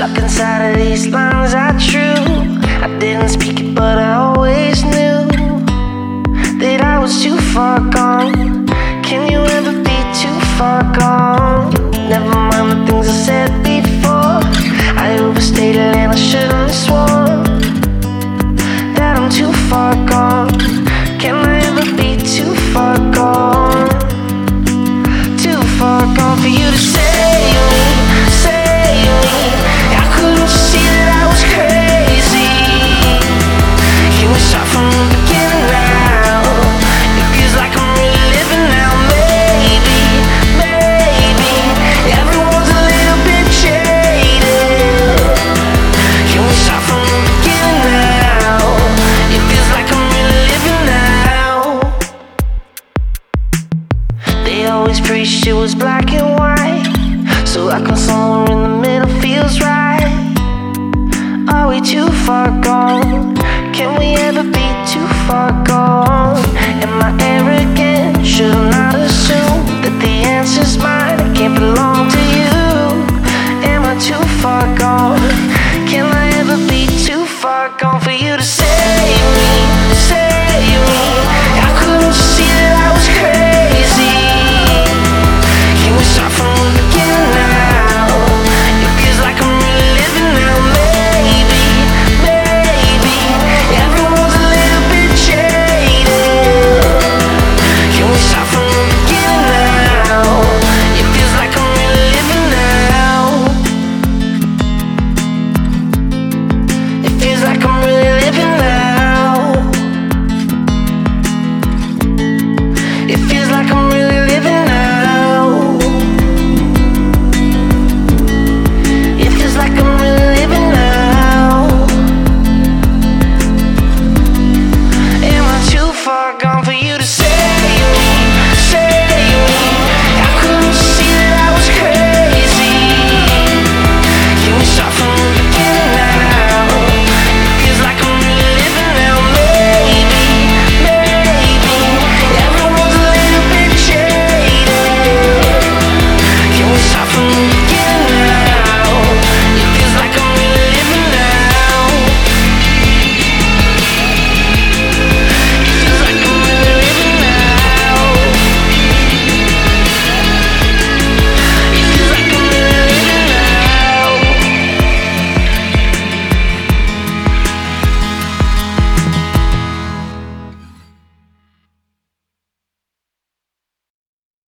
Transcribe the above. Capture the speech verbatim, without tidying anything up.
Stuck inside of these lines I drew. I didn't speak it, but I always knew that I was too far gone. Can you ever be too far gone? Never mind the things I said before. I overstated and I shouldn't have sworn.